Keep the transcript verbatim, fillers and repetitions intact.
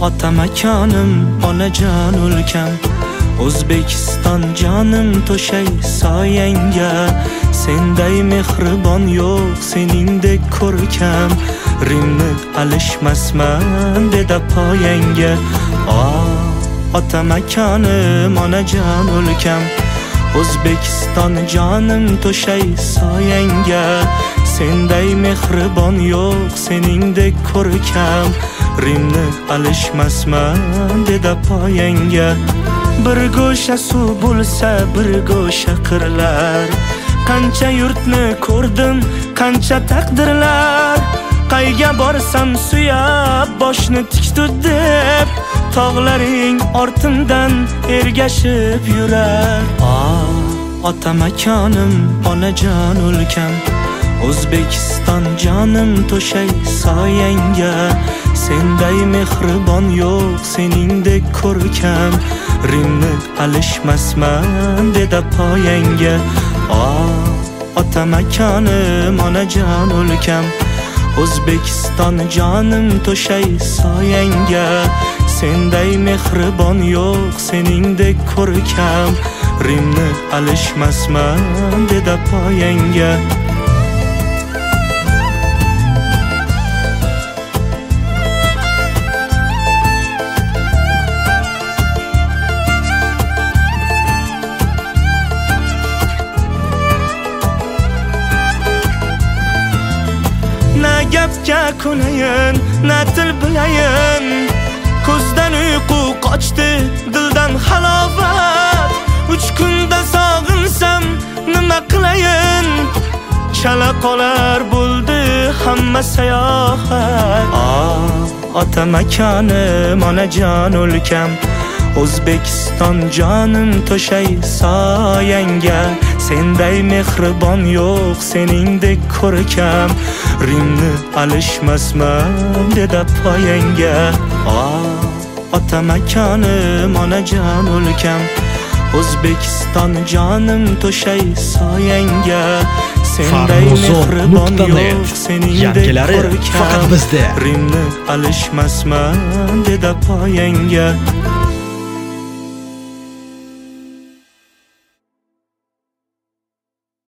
ota makanim, onajon o'lkam, O'zbekiston jonim to'shay soyangga. Senday mehribon yo'q, seningdek ko'rkam, Rimni alishmasman deda poyangga. Ota makanim, onajon o'lkam, O'zbekiston jonim to'shay soyangga. Senday mehribon yo'q, seningdek ko'rkam, Rimni alishmasman deda poyangga. Bir go'sha suv bo'lsa, bir go'sha qirlar, qancha yurtni ko'rdim, qancha taqdirlar. Qayga borsam suyab boshni tik tut deb, tog'laring ortimdan ergashib yurar. Ota makanim, onajon o'lkam, O'zbekiston jonim to'shay soyangga. Senday mehribon yo'q, seningdek ko'rkam, Rimni alishmasman deda poyangga. Ota makanim, onajon o'lkam, O'zbekiston jonim to'shay soyangga. Senday mehribon yo'q, seningdek ko'rkam, Rimni alishmasman deda poyangga. Na gapga ko'nayin, na til bilayin, ko'zdan uyqu qochdi, dildan halovat. Uch kunda sog'insam nima qilayin, chala qolar bo'ldi hamma sayohat. Ota makanim, onajon o'lkam, O'zbekiston jonim to'shay soyangga. Senday mehribon yo'q, seningdek ko'rkam, Rimni alishmasman deda poyangga. Ota makanim, onajon o'lkam, O'zbekiston jonim to'shay soyangga. Senday mehribon yo'q, seningdek ko'rkam, Rimni alishmasman deda poyangga.